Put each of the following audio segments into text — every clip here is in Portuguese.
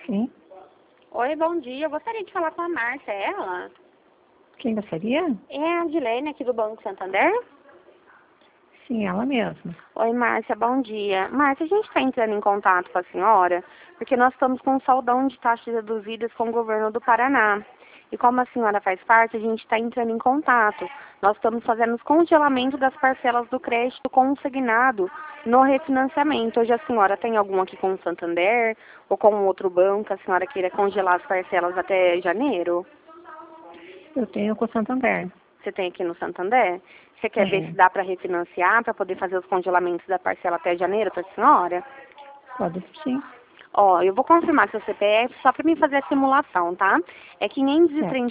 Sim. Oi, bom dia. Eu gostaria de falar com a Márcia, é ela? Quem gostaria? É a Adilene aqui do Banco Santander? Sim, ela mesma. Oi, Márcia, bom dia. Márcia, a gente está entrando em contato com a senhora porque nós estamos com um saldão de taxas reduzidas com o governo do Paraná. E como a senhora faz parte, a gente está entrando em contato. Nós estamos fazendo os congelamentos das parcelas do crédito consignado no refinanciamento. Hoje a senhora tem algum aqui com o Santander ou com outro banco, a senhora queira congelar as parcelas até janeiro? Eu tenho com o Santander. Você tem aqui no Santander? Você quer ver se Tenho. dá para refinanciar, para poder fazer os congelamentos da parcela até janeiro para a senhora? Pode sim. Ó, eu vou confirmar seu CPF só para mim fazer a simulação, tá? É Certo.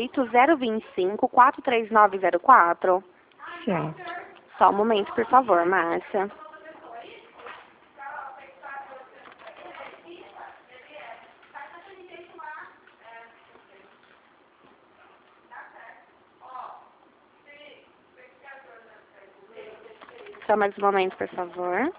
538-025-43904. Certo. Só um momento, por favor, Márcia. Só mais um momento, por favor.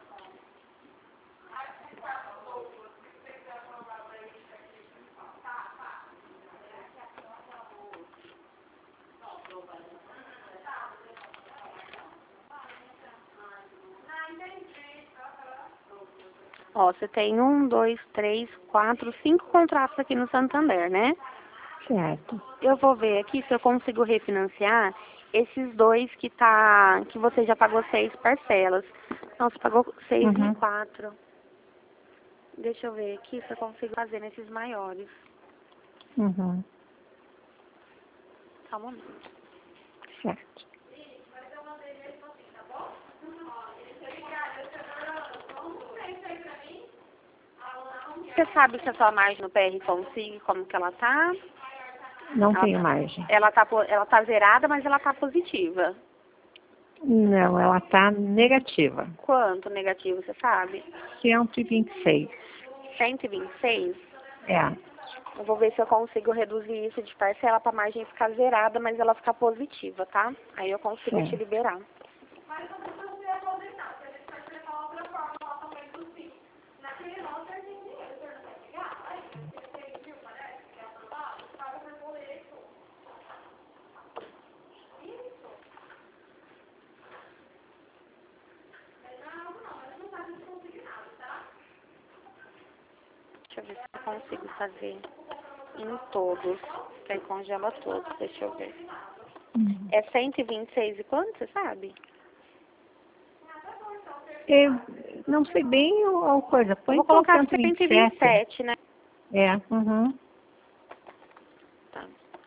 Ó, você tem 1, 2, 3, 4, 5 contratos aqui no Santander, né? Certo. Eu vou ver aqui se eu consigo refinanciar esses dois que você já pagou 6 parcelas. Não, você pagou 6 e Uhum. 4. Deixa eu ver aqui se eu consigo fazer nesses maiores. Uhum. Só um momento. Certo. Você sabe se a sua margem no PR consigo, como que ela tá? Não Ela tenho tá, margem. ela tá zerada, mas ela tá positiva. Não, ela está negativa. Quanto negativo, você sabe? 126. 126? É. Eu vou ver se eu consigo reduzir isso de parcela para a margem ficar zerada, mas ela ficar positiva, tá? Aí eu consigo te Certo. liberar. Deixa eu ver se eu consigo fazer em todos. Que aí congela todos, deixa eu ver. Uhum. É 126 e quanto, você sabe? Eu não sei bem o coisa. Eu Põe vou então colocar 127. 127, né? É. Uhum. Tá.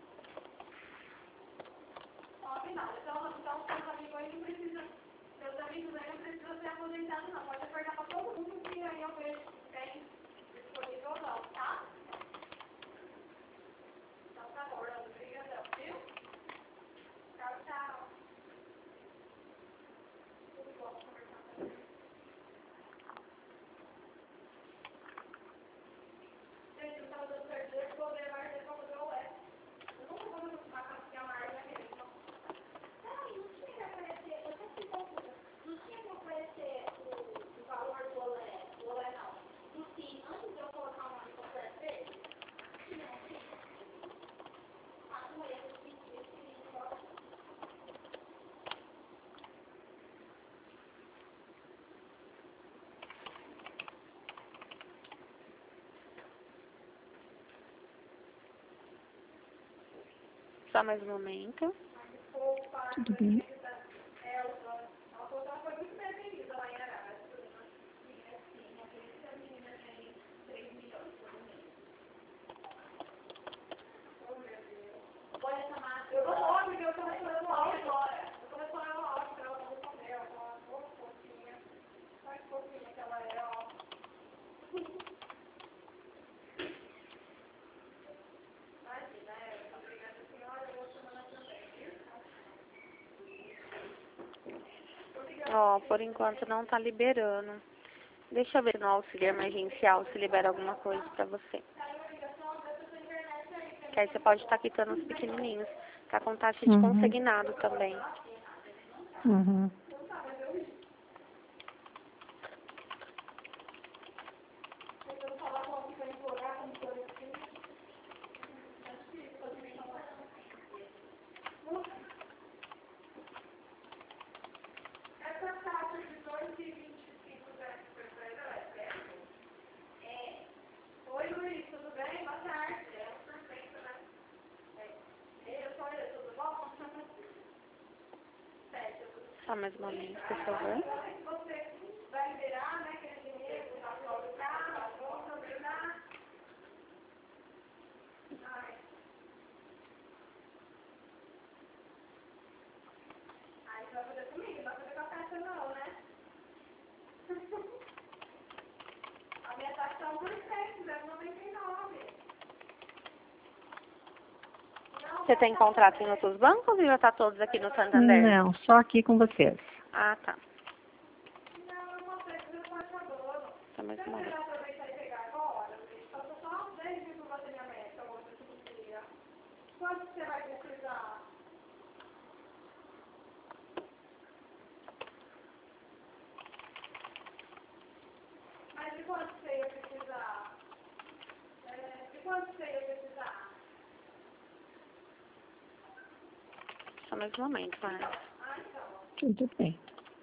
Só mais um momento. Tudo bem. Ó, por enquanto não tá liberando. Deixa eu ver no auxílio emergencial se libera alguma coisa pra você. Que aí você pode estar quitando os pequenininhos. Tá com taxa de Uhum. consignado também. Uhum. Só mais uma vez, por favor. Você tem contrato em outros bancos ou já tá todos aqui no Santander? Não, só aqui com vocês. Ah, tá. Só mais uma vez. Só mais um momento, Marcos. Tudo bem.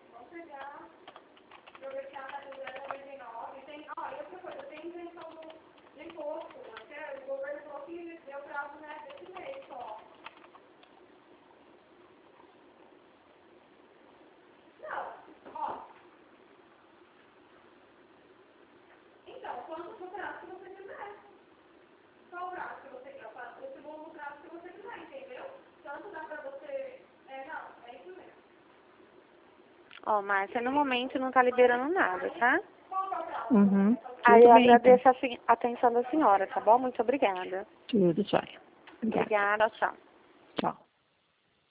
Ó, Márcia, no momento não tá liberando nada, tá? Uhum. Aí Tudo eu bem, então. agradeço a atenção da senhora, tá bom? Muito obrigada. Tudo jóia. Obrigada. Obrigada, tchau. Tchau.